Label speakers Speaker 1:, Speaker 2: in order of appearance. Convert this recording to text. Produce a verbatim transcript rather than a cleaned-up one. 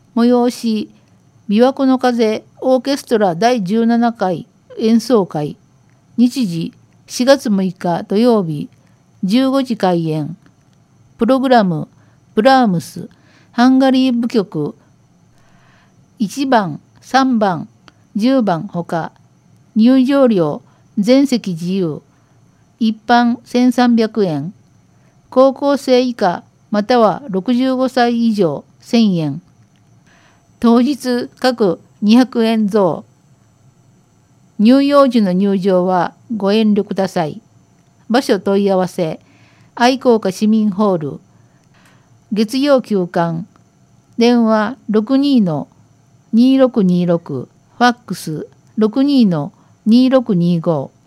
Speaker 1: 催し琵琶湖の風オーケストラだいじゅうななかい演奏会。日時しがつむいか土曜日じゅうごじ開演。プログラムブラームスハンガリー舞曲いちばんさんばんじゅうばんほか。入場料全席自由。一般せんさんびゃくえん。高校生以下またはろくじゅうごさい以上せんえん。当日各にひゃくえん増。入場時の入場はご遠慮ください。場所問い合わせ愛好家市民ホール月曜休館。電話 ろくにーにーろくにーろく ファックス ろくにーにーろくにーご